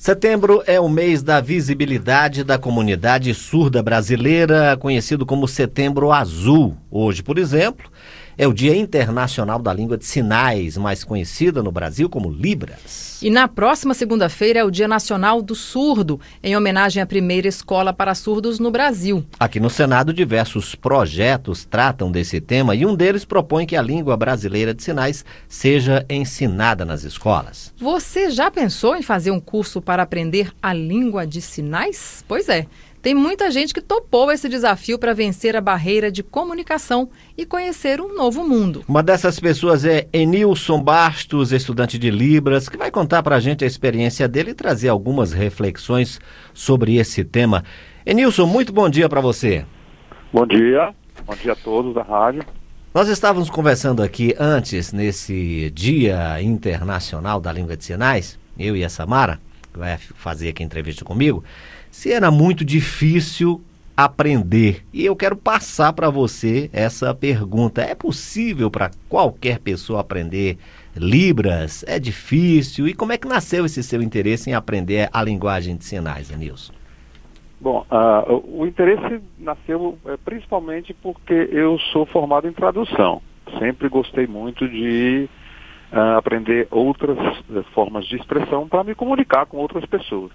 Setembro é o mês da visibilidade da comunidade surda brasileira, conhecido como Setembro Azul. Hoje, por exemplo, é o Dia Internacional da Língua de Sinais, mais conhecida no Brasil como Libras. E na próxima segunda-feira é o Dia Nacional do Surdo, em homenagem à primeira escola para surdos no Brasil. Aqui no Senado, diversos projetos tratam desse tema e um deles propõe que a língua brasileira de sinais seja ensinada nas escolas. Você já pensou em fazer um curso para aprender a língua de sinais? Pois é. Tem muita gente que topou esse desafio para vencer a barreira de comunicação e conhecer um novo mundo. Uma dessas pessoas é Enilson Bastos, estudante de Libras, que vai contar para a gente a experiência dele e trazer algumas reflexões sobre esse tema. Enilson, muito bom dia para você. Bom dia a todos da rádio. Nós estávamos conversando aqui antes, nesse Dia Internacional da Língua de Sinais, eu e a Samara, que vai fazer aqui a entrevista comigo, se era muito difícil aprender. E eu quero passar para você essa pergunta. É possível para qualquer pessoa aprender Libras? É difícil? E como é que nasceu esse seu interesse em aprender a linguagem de sinais, Enilson? Bom, o interesse nasceu principalmente porque eu sou formado em tradução. Sempre gostei muito de aprender outras formas de expressão para me comunicar com outras pessoas.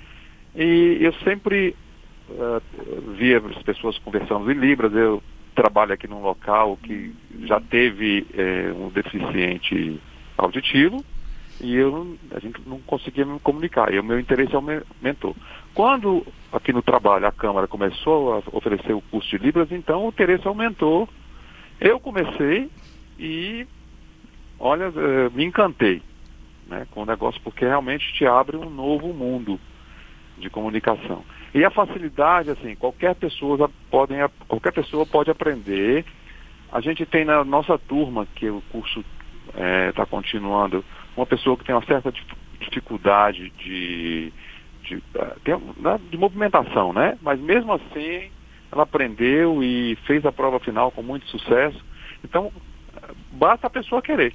E eu sempre via as pessoas conversando em Libras. Eu trabalho aqui num local que já teve um deficiente auditivo e a gente não conseguia me comunicar. E o meu interesse aumentou. Quando aqui no trabalho a Câmara começou a oferecer o curso de Libras, então o interesse aumentou. Eu comecei e, olha, me encantei, né, com o negócio, porque realmente te abre um novo mundo de comunicação. E a facilidade, assim, qualquer pessoa pode aprender. A gente tem na nossa turma, que o curso está continuando, uma pessoa que tem uma certa dificuldade de movimentação, né? Mas mesmo assim, ela aprendeu e fez a prova final com muito sucesso. Então, basta a pessoa querer.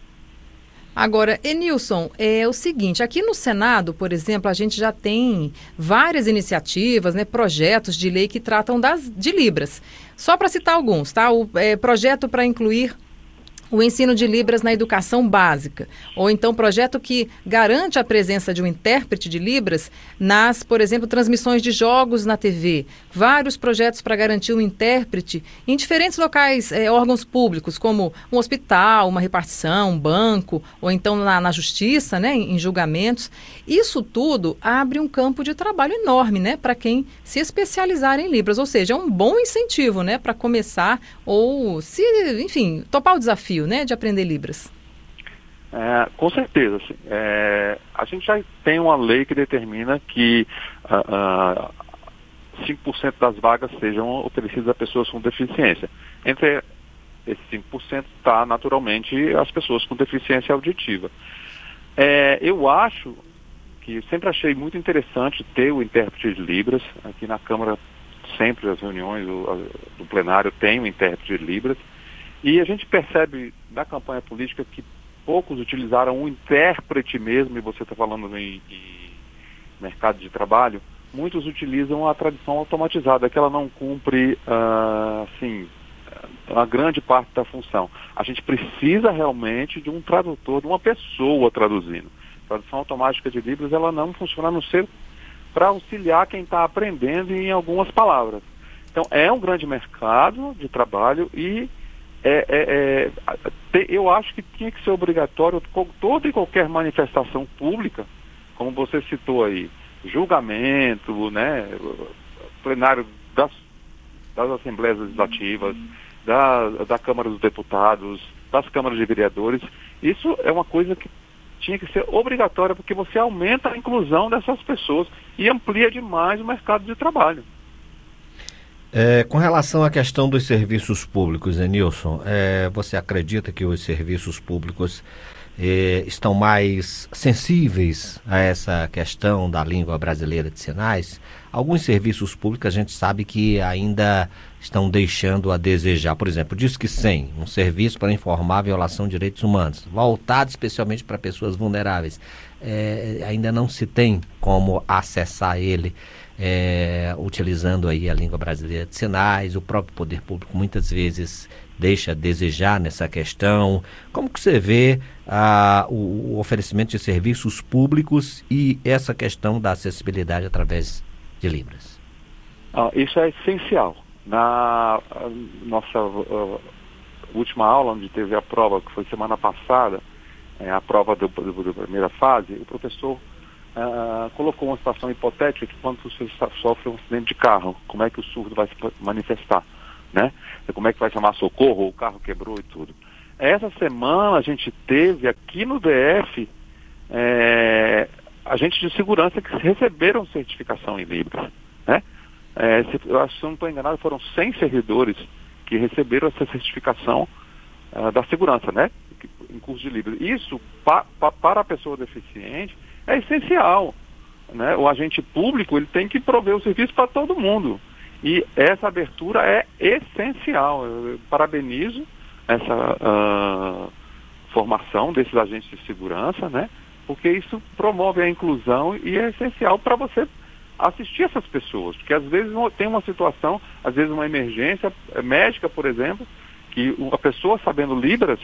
Agora, Enilson, é o seguinte, aqui no Senado, por exemplo, a gente já tem várias iniciativas, né, projetos de lei que tratam de Libras. Só para citar alguns, tá? O projeto para incluir o ensino de Libras na educação básica, ou então projeto que garante a presença de um intérprete de Libras nas, por exemplo, transmissões de jogos na TV. Vários projetos para garantir um intérprete em diferentes locais, órgãos públicos, como um hospital, uma repartição, um banco, ou então na justiça, né, em julgamentos. Isso tudo abre um campo de trabalho enorme, né, para quem se especializar em Libras, ou seja, é um bom incentivo, né, para começar ou, enfim, topar o desafio, né, de aprender Libras. Com certeza. Assim, a gente já tem uma lei que determina que 5% das vagas sejam oferecidas a pessoas com deficiência. Entre esses 5% está, naturalmente, as pessoas com deficiência auditiva. Eu acho que sempre achei muito interessante ter o intérprete de Libras. Aqui na Câmara, sempre as reuniões do plenário tem o intérprete de Libras. E a gente percebe na campanha política que poucos utilizaram o intérprete mesmo, e você está falando em mercado de trabalho, muitos utilizam a tradução automatizada, que ela não cumpre, a grande parte da função. A gente precisa realmente de um tradutor, de uma pessoa traduzindo. A tradução automática de Libras, ela não funciona a não ser para auxiliar quem está aprendendo em algumas palavras. Então, é um grande mercado de trabalho e eu acho que tinha que ser obrigatório toda e qualquer manifestação pública, como você citou aí, julgamento, né, plenário das Assembleias Legislativas, da Câmara dos Deputados, das Câmaras de Vereadores. Isso é uma coisa que tinha que ser obrigatória, porque você aumenta a inclusão dessas pessoas e amplia demais o mercado de trabalho. Com relação à questão dos serviços públicos, Enilson, você acredita que os serviços públicos estão mais sensíveis a essa questão da língua brasileira de sinais? Alguns serviços públicos a gente sabe que ainda estão deixando a desejar. Por exemplo, Disque 100, um serviço para informar a violação de direitos humanos, voltado especialmente para pessoas vulneráveis. ainda não se tem como acessar ele utilizando aí a língua brasileira de sinais. O próprio poder público muitas vezes deixa a desejar nessa questão. Como que você vê o oferecimento de serviços públicos e essa questão da acessibilidade através de Libras? Isso é essencial. Na nossa última aula, onde teve a prova, que foi semana passada, a prova da primeira fase, o professor colocou uma situação hipotética que quando você sofre um acidente de carro, como é que o surdo vai se manifestar, né? Como é que vai chamar socorro, o carro quebrou e tudo. Essa semana a gente teve aqui no DF agentes de segurança que receberam certificação em Libras, né? Eu acho que, se eu não estou enganado, foram 100 servidores que receberam essa certificação da segurança, né? Em curso de Libras. Isso, para a pessoa deficiente, é essencial, né? O agente público, ele tem que prover o serviço para todo mundo. E essa abertura é essencial. Eu parabenizo essa formação desses agentes de segurança, né? Porque isso promove a inclusão e é essencial para você assistir essas pessoas. Porque às vezes tem uma situação, às vezes uma emergência médica, por exemplo, que a pessoa sabendo Libras,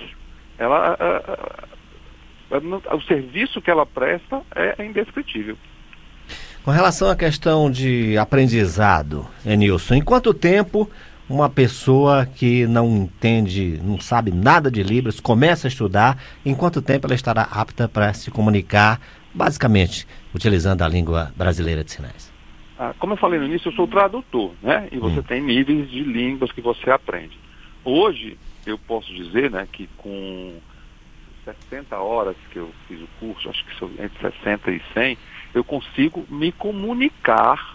o serviço que ela presta é indescritível. Com relação à questão de aprendizado, Enilson, em quanto tempo uma pessoa que não entende, não sabe nada de Libras, começa a estudar, em quanto tempo ela estará apta para se comunicar, basicamente, utilizando a língua brasileira de sinais? Como eu falei no início, eu sou tradutor, né? E você tem níveis de línguas que você aprende. Hoje, eu posso dizer, né, que com 60 horas que eu fiz o curso, acho que são entre 60 e 100, eu consigo me comunicar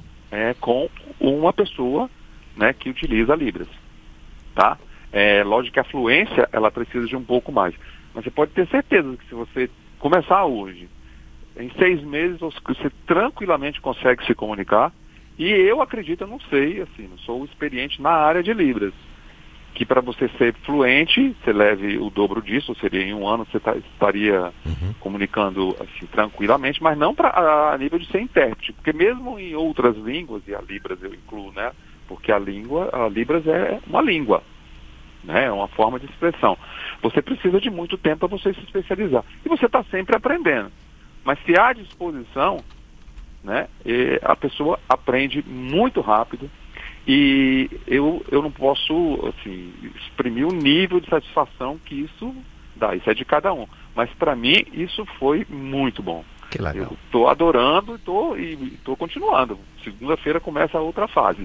com uma pessoa, né, que utiliza Libras, tá? Lógico que a fluência, ela precisa de um pouco mais, mas você pode ter certeza que se você começar hoje, em 6 meses você tranquilamente consegue se comunicar. E eu acredito, eu não sei, assim, não sou experiente na área de Libras, que para você ser fluente, você leve o dobro disso, ou seria em um ano você estaria comunicando assim, tranquilamente, mas não a nível de ser intérprete, porque mesmo em outras línguas, e a Libras eu incluo, né, porque a Libras é uma língua, né, é uma forma de expressão. Você precisa de muito tempo para você se especializar, e você está sempre aprendendo, mas se há disposição, né, a pessoa aprende muito rápido. E eu não posso, assim, exprimir o nível de satisfação que isso dá. Isso é de cada um. Mas para mim isso foi muito bom. Que legal. Eu estou adorando e estou continuando. Segunda-feira começa a outra fase.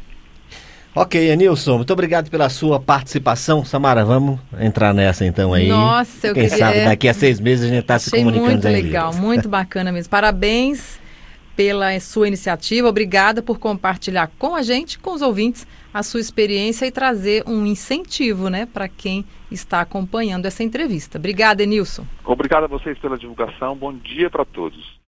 Ok, Enilson, muito obrigado pela sua participação. Samara, vamos entrar nessa então aí. Nossa, Quem sabe daqui a 6 meses a gente está se comunicando. Muito legal, muito bacana mesmo. Parabéns pela sua iniciativa, obrigada por compartilhar com a gente, com os ouvintes, a sua experiência e trazer um incentivo, né, para quem está acompanhando essa entrevista. Obrigada, Enilson. Obrigado a vocês pela divulgação, bom dia para todos.